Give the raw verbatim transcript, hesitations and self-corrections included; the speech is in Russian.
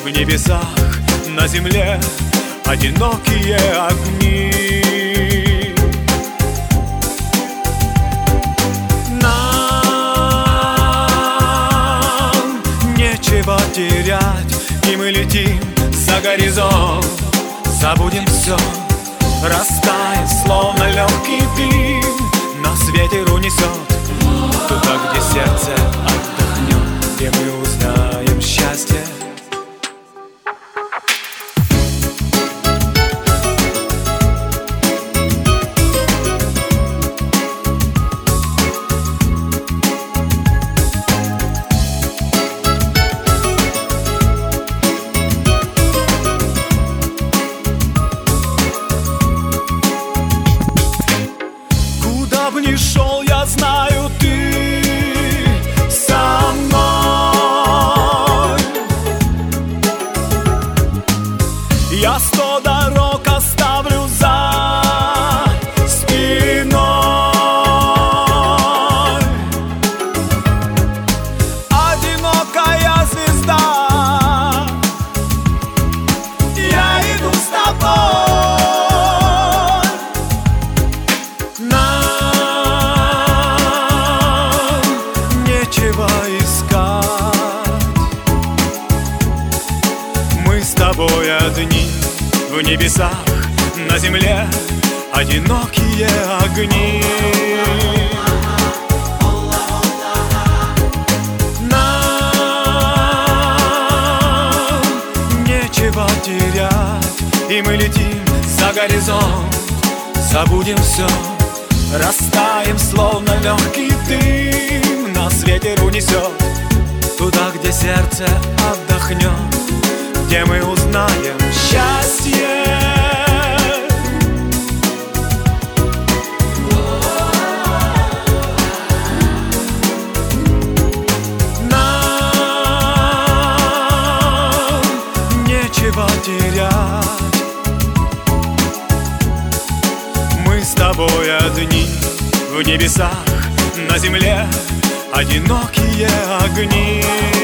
в небесах, на земле одинокие огни. Нам нечего терять, и мы летим за горизонт. Забудем все, растает, словно легкий дым. Нас ветер унесет туда, где сердце отдохнет, где мы узнаем счастье. Куда б ни шел, я знаю, ты со мной. Я сто дорог оставлю за спиной. Одинокая звезда, я иду с тобой. Нам нечего искать, мы с тобой одни в небесах, на земле одинокие огни. Нам нечего терять, и мы летим за горизонт. Забудем все, растаем, словно легкий дым. Нас ветер унесет туда, где сердце отдохнет, где мы узнаем счастье. Нам нечего терять, мы с тобой одни в небесах, на земле одинокие огни.